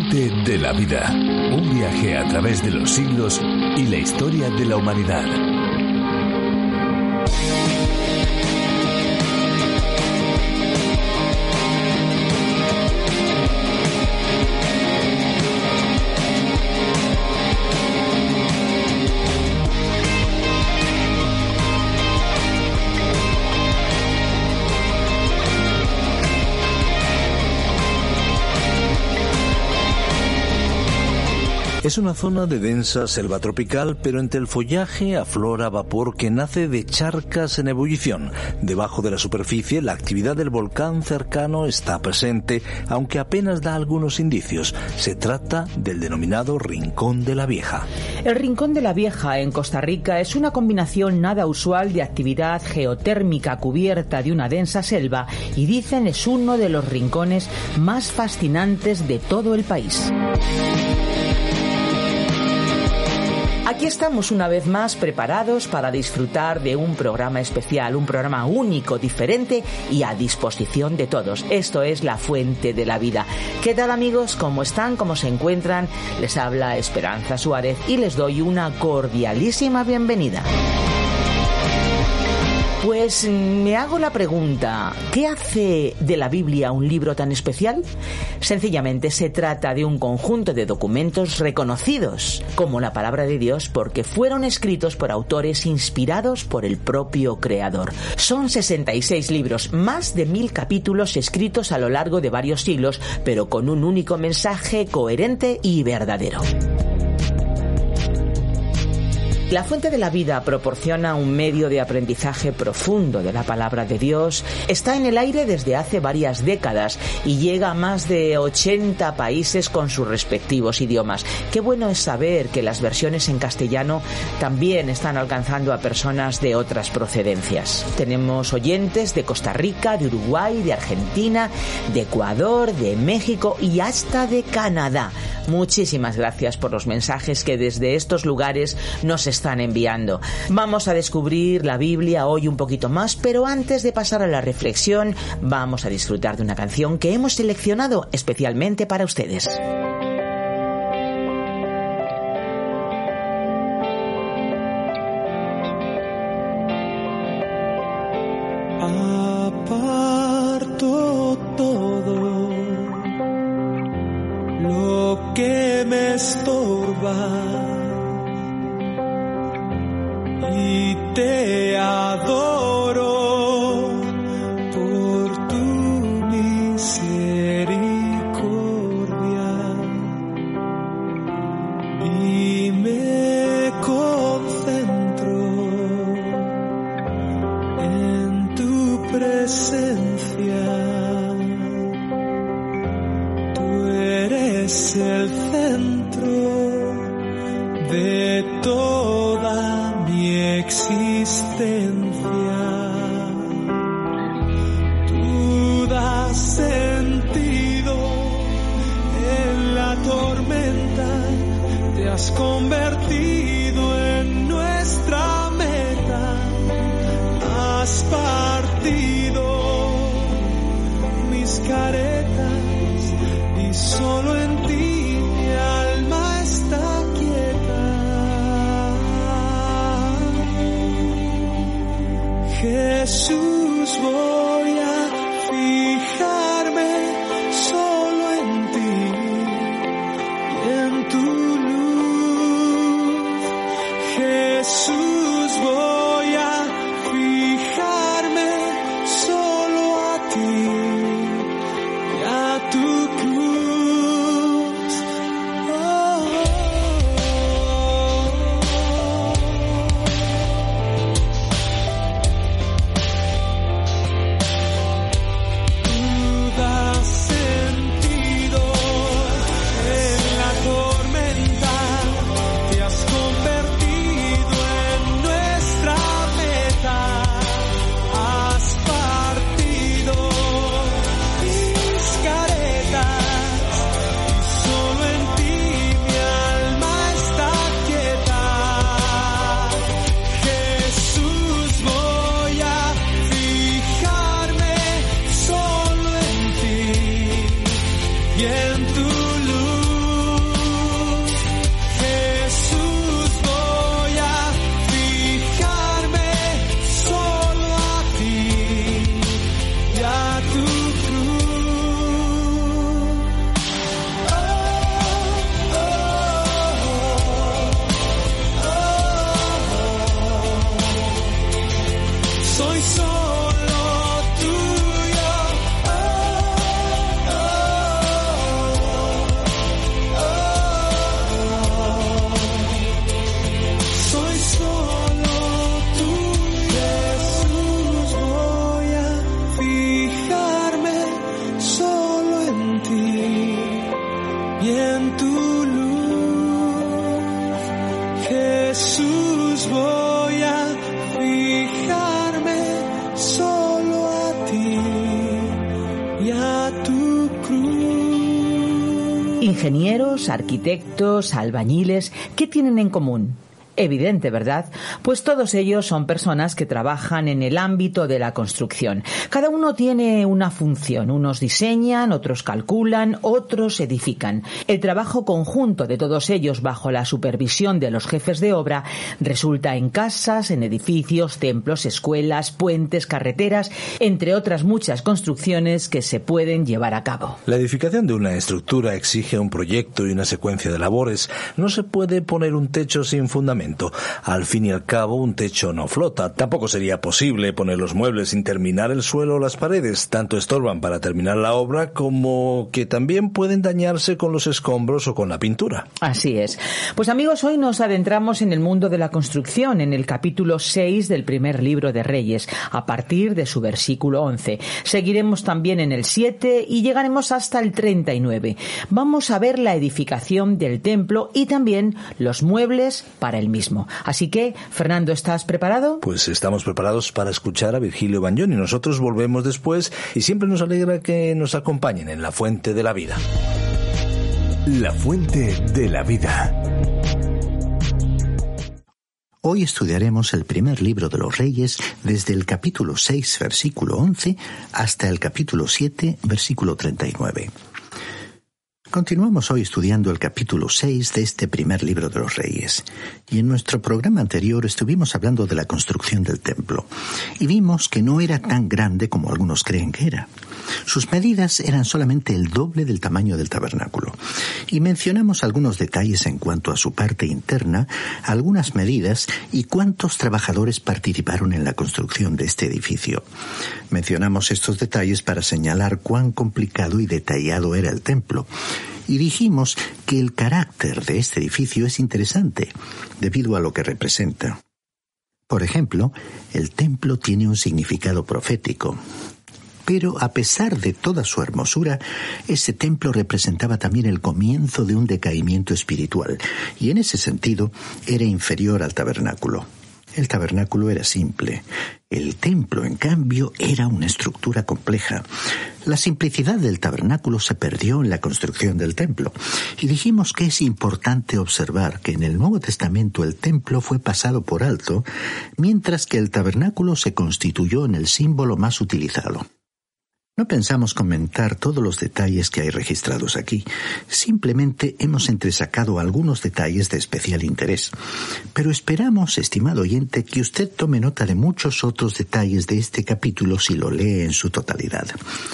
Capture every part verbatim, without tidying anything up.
Fuente de la vida. Un viaje a través de los siglos y la historia de la humanidad. Es una zona de densa selva tropical, pero entre el follaje aflora vapor que nace de charcas en ebullición. Debajo de la superficie, la actividad del volcán cercano está presente, aunque apenas da algunos indicios. Se trata del denominado Rincón de la Vieja. El Rincón de la Vieja, en Costa Rica, es una combinación nada usual de actividad geotérmica cubierta de una densa selva y dicen es uno de los rincones más fascinantes de todo el país. Aquí estamos una vez más preparados para disfrutar de un programa especial, un programa único, diferente y a disposición de todos. Esto es La Fuente de la Vida. ¿Qué tal, amigos? ¿Cómo están? ¿Cómo se encuentran? Les habla Esperanza Suárez y les doy una cordialísima bienvenida. Pues me hago la pregunta, ¿qué hace de la Biblia un libro tan especial? Sencillamente se trata de un conjunto de documentos reconocidos como la palabra de Dios porque fueron escritos por autores inspirados por el propio Creador. Son sesenta y seis libros, más de mil capítulos escritos a lo largo de varios siglos, pero con un único mensaje coherente y verdadero. La Fuente de la Vida proporciona un medio de aprendizaje profundo de la palabra de Dios. Está en el aire desde hace varias décadas y llega a más de ochenta países con sus respectivos idiomas. Qué bueno es saber que las versiones en castellano también están alcanzando a personas de otras procedencias. Tenemos oyentes de Costa Rica, de Uruguay, de Argentina, de Ecuador, de México y hasta de Canadá. Muchísimas gracias por los mensajes que desde estos lugares nos están enviando. Vamos a descubrir la Biblia hoy un poquito más, pero antes de pasar a la reflexión, vamos a disfrutar de una canción que hemos seleccionado especialmente para ustedes. Aparto todo lo que me estorba y te adoro por tu misericordia y me concentro en tu presencia. Tú eres el centro de toda mi existencia. Tú das sentido en la tormenta, te has convertido en nuestra meta, has partido mis caretas y solo en ti mi alma está quieta. Jesús, voy a fijarme solo en ti y en tu luz. Jesús, voy a fijarme solo a ti y a tu cruz. Oh, tú soy solo tuyo. Oh, oh, oh, oh. Soy solo tuyo, Jesús, voy a fijarme solo en ti y en tu luz. Jesús, voy a fijarme solo a ti y a tu cruz. Ingenieros, arquitectos, albañiles, ¿qué tienen en común? Evidente, ¿verdad? Pues todos ellos son personas que trabajan en el ámbito de la construcción. Cada uno tiene una función. Unos diseñan, otros calculan, otros edifican. El trabajo conjunto de todos ellos bajo la supervisión de los jefes de obra resulta en casas, en edificios, templos, escuelas, puentes, carreteras, entre otras muchas construcciones que se pueden llevar a cabo. La edificación de una estructura exige un proyecto y una secuencia de labores. No se puede poner un techo sin fundamento. Al fin y al cabo, un techo no flota. Tampoco sería posible poner los muebles sin terminar el suelo o las paredes. Tanto estorban para terminar la obra como que también pueden dañarse con los escombros o con la pintura. Así es. Pues amigos, hoy nos adentramos en el mundo de la construcción, en el capítulo seis del primer libro de Reyes, a partir de su versículo once. Seguiremos también en el siete y llegaremos hasta el treinta y nueve. Vamos a ver la edificación del templo y también los muebles para el mismo. Así que, Fernando, ¿estás preparado? Pues estamos preparados para escuchar a Virgilio Bagnoni y nosotros volvemos después y siempre nos alegra que nos acompañen en La Fuente de la Vida. La Fuente de la Vida. Hoy estudiaremos el primer libro de los Reyes desde el capítulo seis, versículo once, hasta el capítulo siete, versículo treinta y nueve. Continuamos hoy estudiando el capítulo seis de este primer libro de los Reyes, y en nuestro programa anterior estuvimos hablando de la construcción del templo, y vimos que no era tan grande como algunos creen que era. Sus medidas eran solamente el doble del tamaño del tabernáculo, y mencionamos algunos detalles en cuanto a su parte interna, algunas medidas y cuántos trabajadores participaron en la construcción de este edificio. Mencionamos estos detalles para señalar cuán complicado y detallado era el templo, y dijimos que el carácter de este edificio es interesante, debido a lo que representa. Por ejemplo, el templo tiene un significado profético. Pero a pesar de toda su hermosura, ese templo representaba también el comienzo de un decaimiento espiritual, y en ese sentido era inferior al tabernáculo. El tabernáculo era simple. El templo, en cambio, era una estructura compleja. La simplicidad del tabernáculo se perdió en la construcción del templo. Y dijimos que es importante observar que en el Nuevo Testamento el templo fue pasado por alto, mientras que el tabernáculo se constituyó en el símbolo más utilizado. No pensamos comentar todos los detalles que hay registrados aquí. Simplemente hemos entresacado algunos detalles de especial interés. Pero esperamos, estimado oyente, que usted tome nota de muchos otros detalles de este capítulo si lo lee en su totalidad.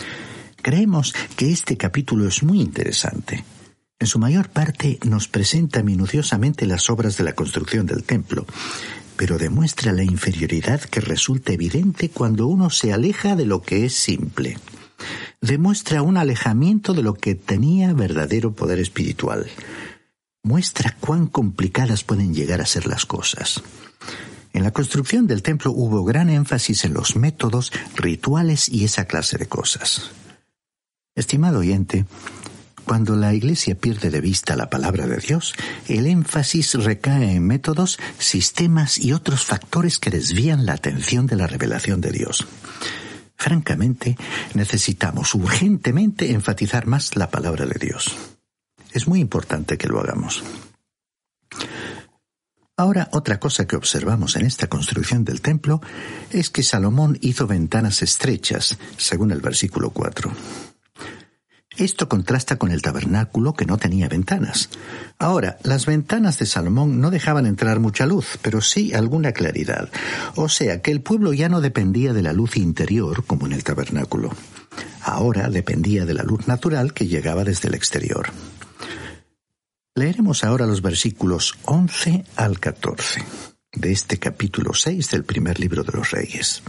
Creemos que este capítulo es muy interesante. En su mayor parte nos presenta minuciosamente las obras de la construcción del templo, pero demuestra la inferioridad que resulta evidente cuando uno se aleja de lo que es simple. Demuestra un alejamiento de lo que tenía verdadero poder espiritual. Muestra cuán complicadas pueden llegar a ser las cosas. En la construcción del templo hubo gran énfasis en los métodos, rituales y esa clase de cosas. Estimado oyente, cuando la Iglesia pierde de vista la palabra de Dios, el énfasis recae en métodos, sistemas y otros factores que desvían la atención de la revelación de Dios. Francamente, necesitamos urgentemente enfatizar más la palabra de Dios. Es muy importante que lo hagamos. Ahora, otra cosa que observamos en esta construcción del templo es que Salomón hizo ventanas estrechas, según el versículo cuatro. Esto contrasta con el tabernáculo, que no tenía ventanas. Ahora, las ventanas de Salomón no dejaban entrar mucha luz, pero sí alguna claridad. O sea, que el pueblo ya no dependía de la luz interior, como en el tabernáculo. Ahora dependía de la luz natural que llegaba desde el exterior. Leeremos ahora los versículos once al catorce. de este capítulo seis del primer libro de los Reyes.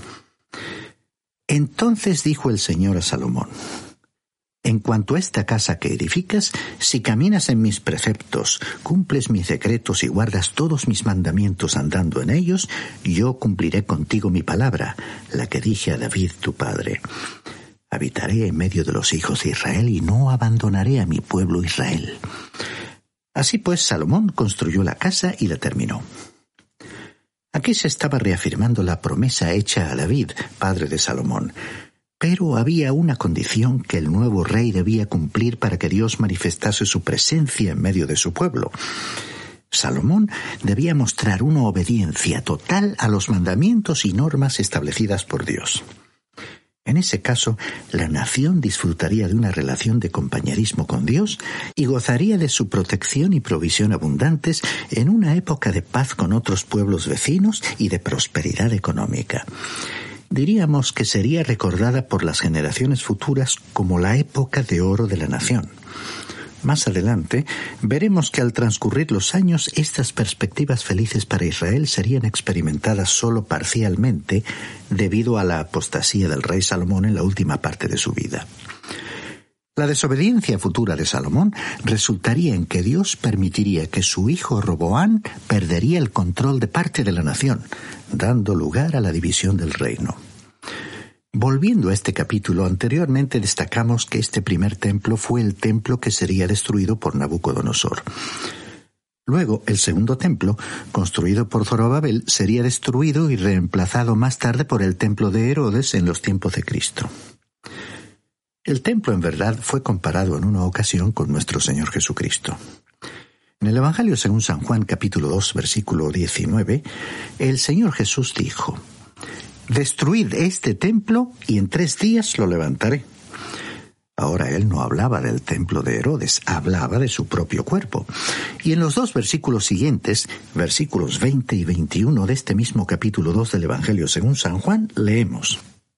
Entonces dijo el Señor a Salomón: en cuanto a esta casa que edificas, si caminas en mis preceptos, cumples mis decretos y guardas todos mis mandamientos andando en ellos, yo cumpliré contigo mi palabra, la que dije a David tu padre. Habitaré en medio de los hijos de Israel y no abandonaré a mi pueblo Israel. Así pues, Salomón construyó la casa y la terminó. Aquí se estaba reafirmando la promesa hecha a David, padre de Salomón. Pero había una condición que el nuevo rey debía cumplir para que Dios manifestase su presencia en medio de su pueblo. Salomón debía mostrar una obediencia total a los mandamientos y normas establecidas por Dios. En ese caso, la nación disfrutaría de una relación de compañerismo con Dios y gozaría de su protección y provisión abundantes en una época de paz con otros pueblos vecinos y de prosperidad económica. Diríamos que sería recordada por las generaciones futuras como la época de oro de la nación. Más adelante, veremos que al transcurrir los años, estas perspectivas felices para Israel serían experimentadas solo parcialmente debido a la apostasía del rey Salomón en la última parte de su vida. La desobediencia futura de Salomón resultaría en que Dios permitiría que su hijo Roboán perdería el control de parte de la nación, dando lugar a la división del reino. Volviendo a este capítulo, anteriormente destacamos que este primer templo fue el templo que sería destruido por Nabucodonosor. Luego, el segundo templo, construido por Zorobabel, sería destruido y reemplazado más tarde por el templo de Herodes en los tiempos de Cristo. El templo, en verdad, fue comparado en una ocasión con nuestro Señor Jesucristo. En el Evangelio según San Juan, capítulo dos, versículo diecinueve, el Señor Jesús dijo: «Destruid este templo y en tres días lo levantaré». Ahora él no hablaba del templo de Herodes, hablaba de su propio cuerpo. Y en los dos versículos siguientes, versículos veinte y veintiuno de este mismo capítulo dos del Evangelio según San Juan, leemos: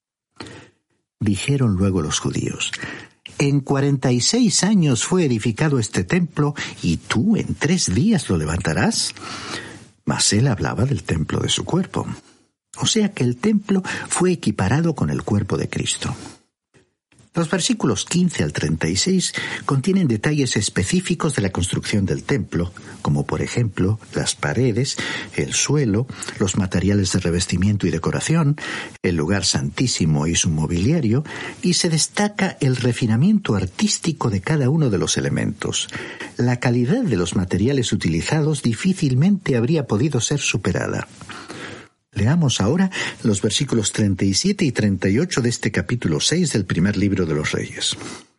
«Dijeron luego los judíos: En cuarenta y seis años fue edificado este templo, y tú en tres días lo levantarás». Mas él hablaba del templo de su cuerpo. O sea que el templo fue equiparado con el cuerpo de Cristo. Los versículos quince al treinta y seis contienen detalles específicos de la construcción del templo, como por ejemplo las paredes, el suelo, los materiales de revestimiento y decoración, el lugar santísimo y su mobiliario, y se destaca el refinamiento artístico de cada uno de los elementos. La calidad de los materiales utilizados difícilmente habría podido ser superada. Leamos ahora los versículos treinta y siete y treinta y ocho de este capítulo seis del primer libro de los Reyes.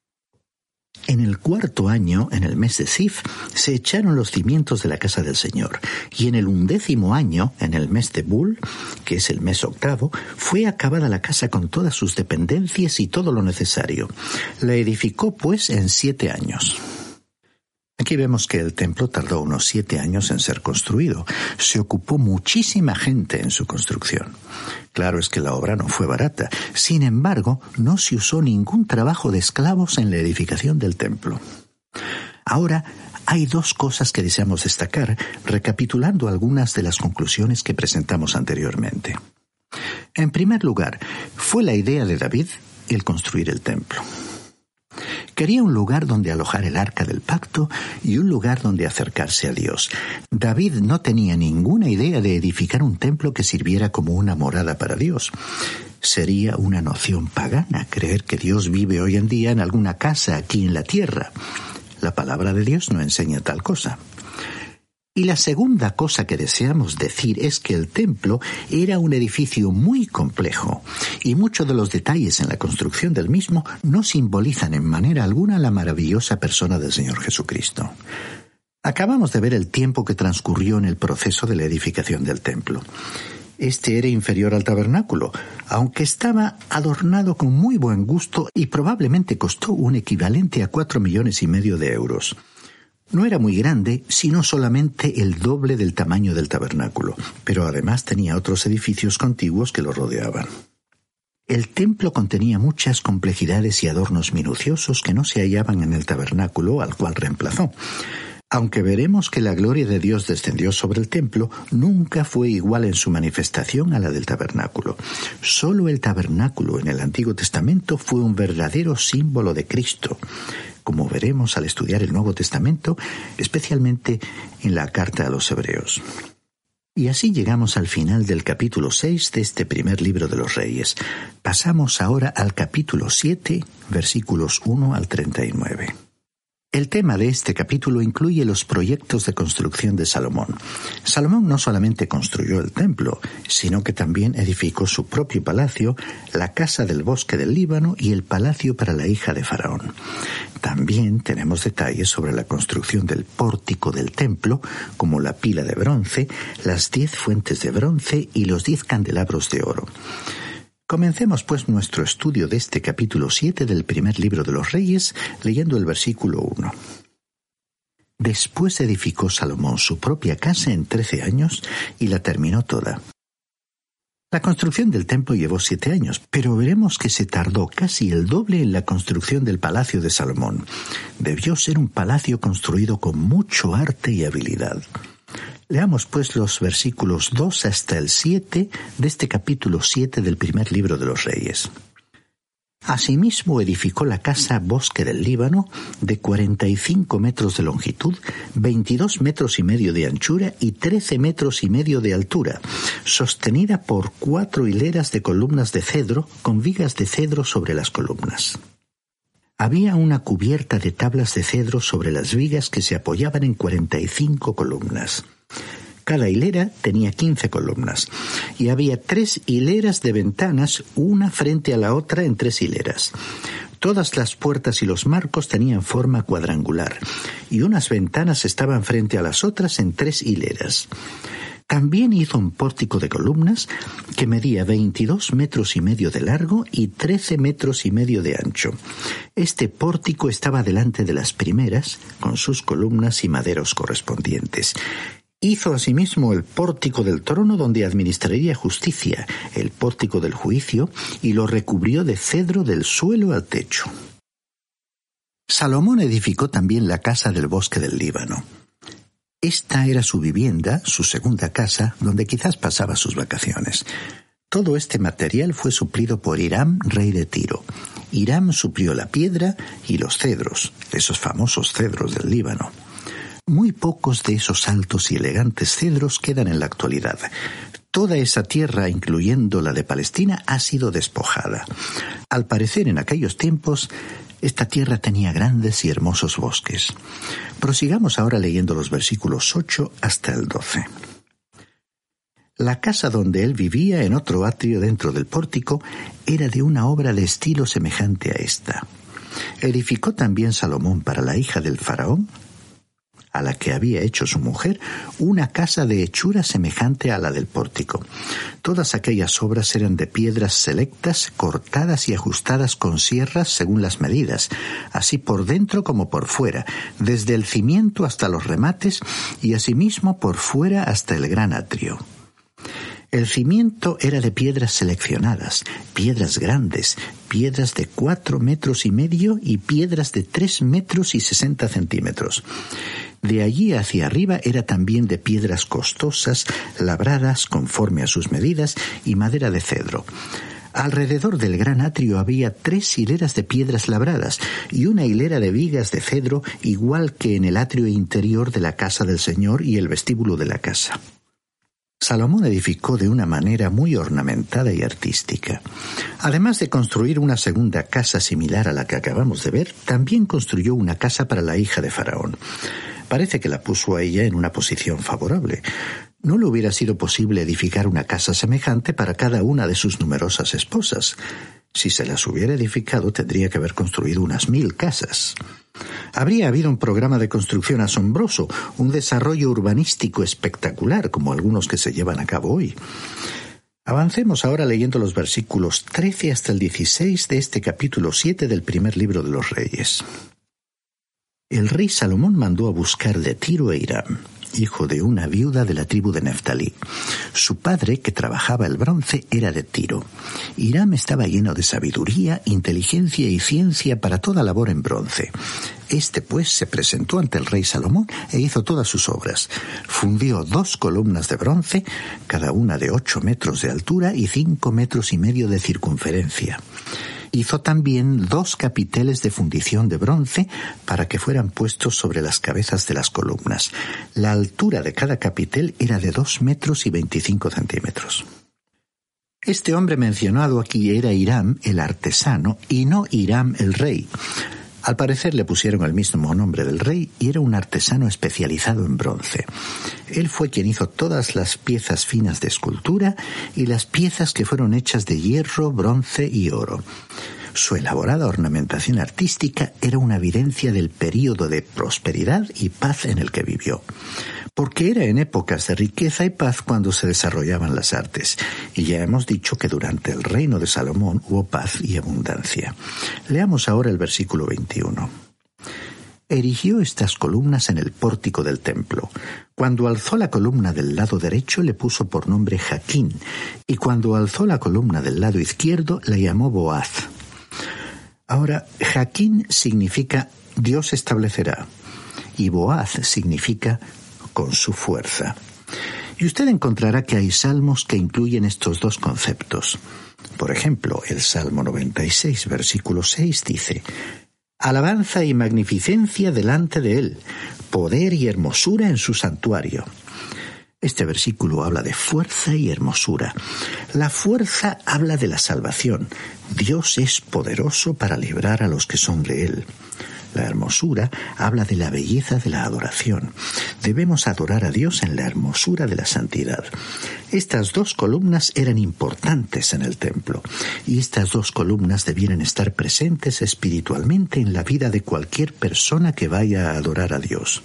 En el cuarto año, en el mes de Zif, se echaron los cimientos de la casa del Señor, y en el undécimo año, en el mes de Bul, que es el mes octavo, fue acabada la casa con todas sus dependencias y todo lo necesario. La edificó, pues, en siete años. Aquí vemos que el templo tardó unos siete años en ser construido. Se ocupó muchísima gente en su construcción. Claro es que la obra no fue barata. Sin embargo, no se usó ningún trabajo de esclavos en la edificación del templo. Ahora, hay dos cosas que deseamos destacar, recapitulando algunas de las conclusiones que presentamos anteriormente. En primer lugar, fue la idea de David el construir el templo. Quería un lugar donde alojar el arca del pacto y un lugar donde acercarse a Dios. David no tenía ninguna idea de edificar un templo que sirviera como una morada para Dios. Sería una noción pagana creer que Dios vive hoy en día en alguna casa aquí en la tierra. La palabra de Dios no enseña tal cosa. Y la segunda cosa que deseamos decir es que el templo era un edificio muy complejo, y muchos de los detalles en la construcción del mismo no simbolizan en manera alguna la maravillosa persona del Señor Jesucristo. Acabamos de ver el tiempo que transcurrió en el proceso de la edificación del templo. Este era inferior al tabernáculo, aunque estaba adornado con muy buen gusto y probablemente costó un equivalente a cuatro millones y medio de euros. No era muy grande, sino solamente el doble del tamaño del tabernáculo, pero además tenía otros edificios contiguos que lo rodeaban. El templo contenía muchas complejidades y adornos minuciosos que no se hallaban en el tabernáculo al cual reemplazó. Aunque veremos que la gloria de Dios descendió sobre el templo, nunca fue igual en su manifestación a la del tabernáculo. Solo el tabernáculo en el Antiguo Testamento fue un verdadero símbolo de Cristo, como veremos al estudiar el Nuevo Testamento, especialmente en la carta a los Hebreos. Y así llegamos al final del capítulo seis de este primer libro de los Reyes. Pasamos ahora al capítulo siete, versículos uno al treinta y nueve. El tema de este capítulo incluye los proyectos de construcción de Salomón. Salomón no solamente construyó el templo, sino que también edificó su propio palacio, la casa del bosque del Líbano y el palacio para la hija de Faraón. También tenemos detalles sobre la construcción del pórtico del templo, como la pila de bronce, las diez fuentes de bronce y los diez candelabros de oro. Comencemos pues nuestro estudio de este capítulo siete del primer libro de los Reyes, leyendo el versículo uno. Después edificó Salomón su propia casa en trece años y la terminó toda. La construcción del templo llevó siete años, pero veremos que se tardó casi el doble en la construcción del palacio de Salomón. Debió ser un palacio construido con mucho arte y habilidad. Leamos pues los versículos dos hasta el siete de este capítulo siete del primer libro de los Reyes. Asimismo edificó la casa Bosque del Líbano, de cuarenta y cinco metros de longitud, veintidós metros y medio de anchura y trece metros y medio de altura, sostenida por cuatro hileras de columnas de cedro con vigas de cedro sobre las columnas. Había una cubierta de tablas de cedro sobre las vigas que se apoyaban en cuarenta y cinco columnas. Cada hilera tenía quince columnas, y había tres hileras de ventanas, una frente a la otra en tres hileras. Todas las puertas y los marcos tenían forma cuadrangular, y unas ventanas estaban frente a las otras en tres hileras. También hizo un pórtico de columnas que medía veintidós metros y medio de largo y trece metros y medio de ancho. Este pórtico estaba delante de las primeras, con sus columnas y maderos correspondientes. Hizo asimismo el pórtico del trono donde administraría justicia, el pórtico del juicio, y lo recubrió de cedro del suelo al techo. Salomón edificó también la casa del bosque del Líbano. Esta era su vivienda, su segunda casa, donde quizás pasaba sus vacaciones. Todo este material fue suplido por Hiram, rey de Tiro. Hiram suplió la piedra y los cedros, esos famosos cedros del Líbano. Muy pocos de esos altos y elegantes cedros quedan en la actualidad. Toda esa tierra, incluyendo la de Palestina, ha sido despojada. Al parecer, en aquellos tiempos, esta tierra tenía grandes y hermosos bosques. Prosigamos ahora leyendo los versículos ocho hasta el doce. La casa donde él vivía, en otro atrio dentro del pórtico, era de una obra de estilo semejante a esta. Edificó también Salomón para la hija del faraón, a la que había hecho su mujer, una casa de hechura semejante a la del pórtico. Todas aquellas obras eran de piedras selectas, cortadas y ajustadas con sierras según las medidas, así por dentro como por fuera, desde el cimiento hasta los remates y asimismo por fuera hasta el gran atrio. El cimiento era de piedras seleccionadas, piedras grandes, piedras de cuatro metros y medio y piedras de tres metros y sesenta centímetros. De allí hacia arriba era también de piedras costosas, labradas conforme a sus medidas y madera de cedro. Alrededor del gran atrio había tres hileras de piedras labradas y una hilera de vigas de cedro, igual que en el atrio interior de la casa del Señor y el vestíbulo de la casa. Salomón edificó de una manera muy ornamentada y artística. Además de construir una segunda casa similar a la que acabamos de ver, también construyó una casa para la hija de Faraón. Parece que la puso a ella en una posición favorable. No le hubiera sido posible edificar una casa semejante para cada una de sus numerosas esposas. Si se las hubiera edificado, tendría que haber construido unas mil casas. Habría habido un programa de construcción asombroso, un desarrollo urbanístico espectacular, como algunos que se llevan a cabo hoy. Avancemos ahora leyendo los versículos trece hasta el dieciséis de este capítulo siete del primer libro de los Reyes. El rey Salomón mandó a buscar de Tiro a Hiram, hijo de una viuda de la tribu de Neftalí. Su padre, que trabajaba el bronce, era de Tiro. Hiram estaba lleno de sabiduría, inteligencia y ciencia para toda labor en bronce. Este pues se presentó ante el rey Salomón e hizo todas sus obras. Fundió dos columnas de bronce, cada una de ocho metros de altura y cinco metros y medio de circunferencia. Hizo también dos capiteles de fundición de bronce para que fueran puestos sobre las cabezas de las columnas. La altura de cada capitel era de dos metros y veinticinco centímetros. Este hombre mencionado aquí era Hiram el artesano y no Hiram el rey. Al parecer le pusieron el mismo nombre del rey y era un artesano especializado en bronce. Él fue quien hizo todas las piezas finas de escultura y las piezas que fueron hechas de hierro, bronce y oro. Su elaborada ornamentación artística era una evidencia del período de prosperidad y paz en el que vivió, porque era en épocas de riqueza y paz cuando se desarrollaban las artes, y ya hemos dicho que durante el reino de Salomón hubo paz y abundancia. Leamos ahora el versículo veintiuno. Erigió estas columnas en el pórtico del templo. Cuando alzó la columna del lado derecho le puso por nombre Jaquín, y cuando alzó la columna del lado izquierdo la llamó Boaz. Ahora, Jaquín significa Dios establecerá, y Boaz significa con su fuerza. Y usted encontrará que hay salmos que incluyen estos dos conceptos. Por ejemplo, el Salmo noventa y seis, versículo seis dice: alabanza y magnificencia delante de él, poder y hermosura en su santuario. Este versículo habla de fuerza y hermosura. La fuerza habla de la salvación. Dios es poderoso para librar a los que son de él. La hermosura habla de la belleza de la adoración. Debemos adorar a Dios en la hermosura de la santidad. Estas dos columnas eran importantes en el templo, y estas dos columnas debieran estar presentes espiritualmente en la vida de cualquier persona que vaya a adorar a Dios.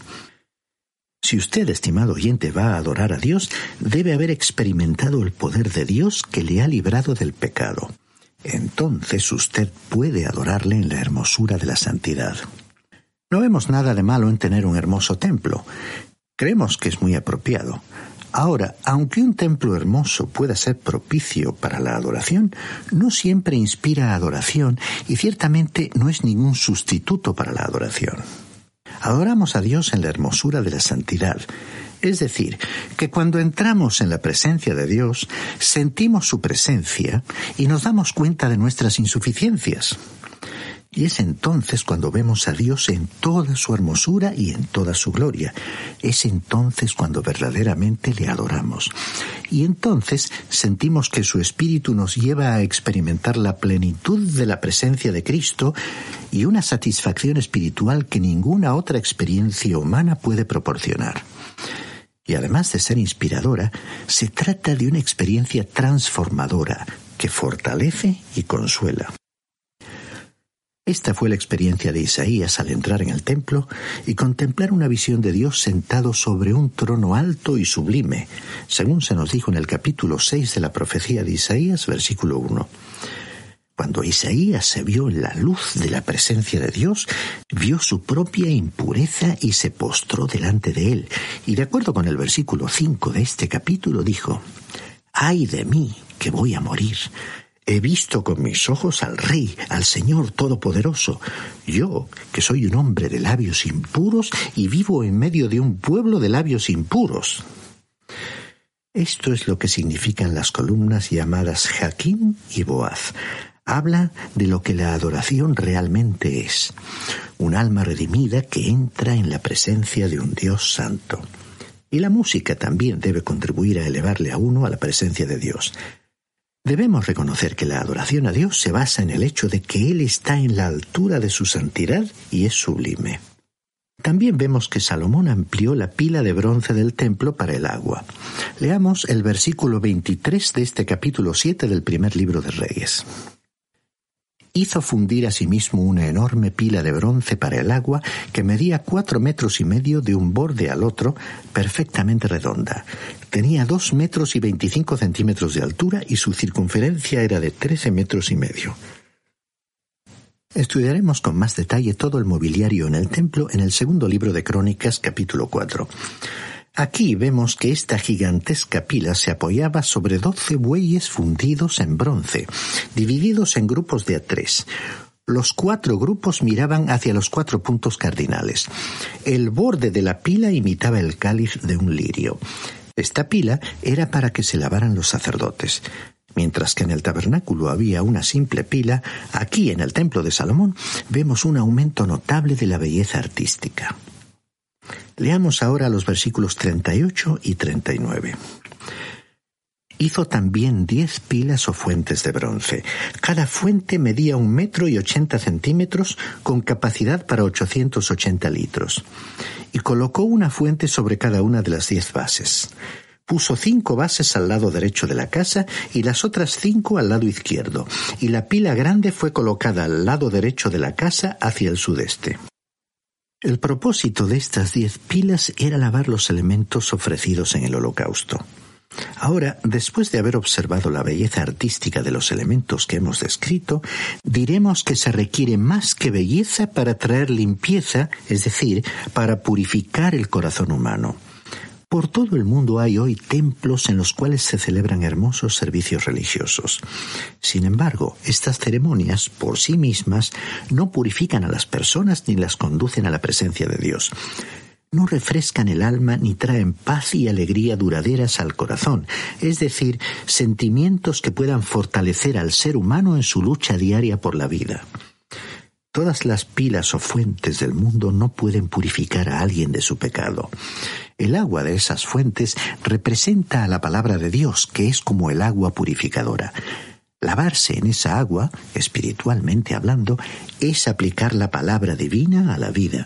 Si usted, estimado oyente, va a adorar a Dios, debe haber experimentado el poder de Dios que le ha librado del pecado. Entonces usted puede adorarle en la hermosura de la santidad. No vemos nada de malo en tener un hermoso templo. Creemos que es muy apropiado. Ahora, aunque un templo hermoso pueda ser propicio para la adoración, no siempre inspira adoración y ciertamente no es ningún sustituto para la adoración. Adoramos a Dios en la hermosura de la santidad. Es decir, que cuando entramos en la presencia de Dios, sentimos su presencia y nos damos cuenta de nuestras insuficiencias. Y es entonces cuando vemos a Dios en toda su hermosura y en toda su gloria. Es entonces cuando verdaderamente le adoramos. Y entonces sentimos que su Espíritu nos lleva a experimentar la plenitud de la presencia de Cristo y una satisfacción espiritual que ninguna otra experiencia humana puede proporcionar. Y además de ser inspiradora, se trata de una experiencia transformadora que fortalece y consuela. Esta fue la experiencia de Isaías al entrar en el templo y contemplar una visión de Dios sentado sobre un trono alto y sublime, según se nos dijo en el capítulo seis de la profecía de Isaías, versículo uno. Cuando Isaías se vio en la luz de la presencia de Dios, vio su propia impureza y se postró delante de él. Y de acuerdo con el versículo cinco de este capítulo dijo: «¡Ay de mí, que voy a morir! He visto con mis ojos al Rey, al Señor Todopoderoso. Yo, que soy un hombre de labios impuros y vivo en medio de un pueblo de labios impuros». Esto es lo que significan las columnas llamadas Jaquín y Boaz. Habla de lo que la adoración realmente es. Un alma redimida que entra en la presencia de un Dios santo. Y la música también debe contribuir a elevarle a uno a la presencia de Dios. Debemos reconocer que la adoración a Dios se basa en el hecho de que Él está en la altura de su santidad y es sublime. También vemos que Salomón amplió la pila de bronce del templo para el agua. Leamos el versículo veintitrés de este capítulo siete del primer libro de Reyes. Hizo fundir asimismo una enorme pila de bronce para el agua que medía cuatro metros y medio de un borde al otro, perfectamente redonda. Tenía dos metros y veinticinco centímetros de altura y su circunferencia era de trece metros y medio. Estudiaremos con más detalle todo el mobiliario en el templo en el segundo libro de Crónicas, capítulo cuatro. Aquí vemos que esta gigantesca pila se apoyaba sobre doce bueyes fundidos en bronce, divididos en grupos de a tres. Los cuatro grupos miraban hacia los cuatro puntos cardinales. El borde de la pila imitaba el cáliz de un lirio. Esta pila era para que se lavaran los sacerdotes. Mientras que en el tabernáculo había una simple pila, aquí en el templo de Salomón vemos un aumento notable de la belleza artística. Leamos ahora los versículos treinta y ocho y treinta y nueve. Hizo también diez pilas o fuentes de bronce. Cada fuente medía un metro y ochenta centímetros, con capacidad para ochocientos ochenta litros. Y colocó una fuente sobre cada una de las diez bases. Puso cinco bases al lado derecho de la casa y las otras cinco al lado izquierdo. Y la pila grande fue colocada al lado derecho de la casa hacia el sudeste. El propósito de estas diez pilas era lavar los elementos ofrecidos en el holocausto. Ahora, después de haber observado la belleza artística de los elementos que hemos descrito, diremos que se requiere más que belleza para traer limpieza, es decir, para purificar el corazón humano. Por todo el mundo hay hoy templos en los cuales se celebran hermosos servicios religiosos. Sin embargo, estas ceremonias, por sí mismas, no purifican a las personas ni las conducen a la presencia de Dios. No refrescan el alma ni traen paz y alegría duraderas al corazón, es decir, sentimientos que puedan fortalecer al ser humano en su lucha diaria por la vida. Todas las pilas o fuentes del mundo no pueden purificar a alguien de su pecado. El agua de esas fuentes representa a la palabra de Dios, que es como el agua purificadora. Lavarse en esa agua, espiritualmente hablando, es aplicar la palabra divina a la vida.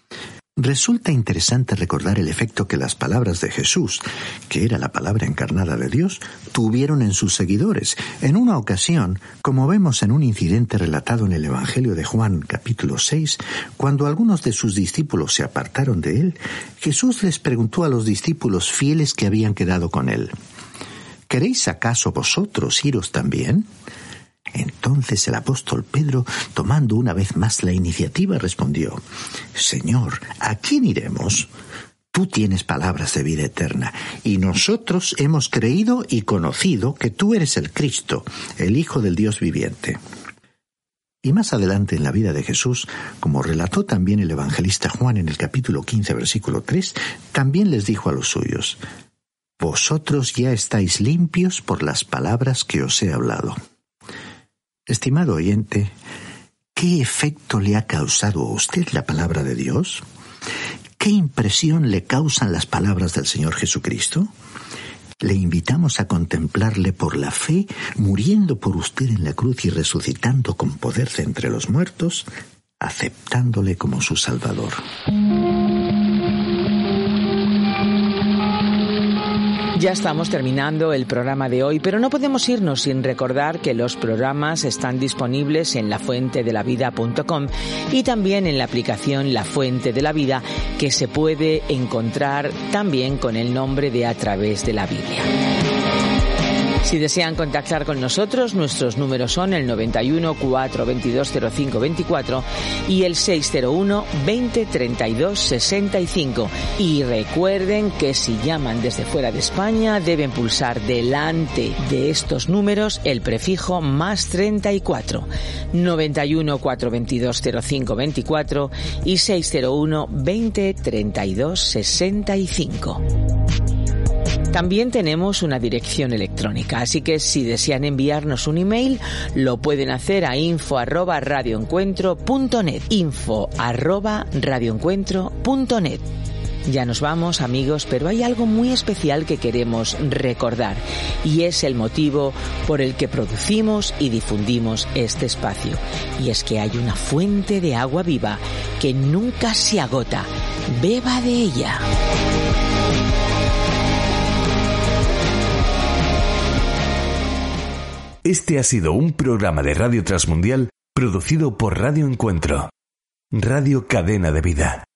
Resulta interesante recordar el efecto que las palabras de Jesús, que era la palabra encarnada de Dios, tuvieron en sus seguidores. En una ocasión, como vemos en un incidente relatado en el Evangelio de Juan, capítulo seis, cuando algunos de sus discípulos se apartaron de él, Jesús les preguntó a los discípulos fieles que habían quedado con él: ¿queréis acaso vosotros iros también? Entonces el apóstol Pedro, tomando una vez más la iniciativa, respondió: Señor, ¿a quién iremos? Tú tienes palabras de vida eterna, y nosotros hemos creído y conocido que tú eres el Cristo, el Hijo del Dios viviente. Y más adelante en la vida de Jesús, como relató también el evangelista Juan en el capítulo quince, versículo tres, también les dijo a los suyos: Vosotros ya estáis limpios por las palabras que os he hablado. Estimado oyente, ¿qué efecto le ha causado a usted la palabra de Dios? ¿Qué impresión le causan las palabras del Señor Jesucristo? Le invitamos a contemplarle por la fe, muriendo por usted en la cruz y resucitando con poder de entre los muertos, aceptándole como su Salvador. Ya estamos terminando el programa de hoy, pero no podemos irnos sin recordar que los programas están disponibles en la fuente de la vida punto com y también en la aplicación La Fuente de la Vida, que se puede encontrar también con el nombre de A Través de la Biblia. Si desean contactar con nosotros, nuestros números son el noventa y uno, cuatro veintidós, cero cinco veinticuatro y el seis cero uno, veinte, treinta y dos, sesenta y cinco. Y recuerden que si llaman desde fuera de España, deben pulsar delante de estos números el prefijo más treinta y cuatro, noventa y uno, cuatro veintidós, cero cinco veinticuatro y seis cero uno, veinte, treinta y dos, sesenta y cinco. También tenemos una dirección electrónica, así que si desean enviarnos un email, lo pueden hacer a info arroba radioencuentro punto net, info arroba radioencuentro punto net. Ya nos vamos, amigos, pero hay algo muy especial que queremos recordar, y es el motivo por el que producimos y difundimos este espacio. Y es que hay una fuente de agua viva que nunca se agota. Beba de ella. Este ha sido un programa de Radio Transmundial producido por Radio Encuentro, Radio Cadena de Vida.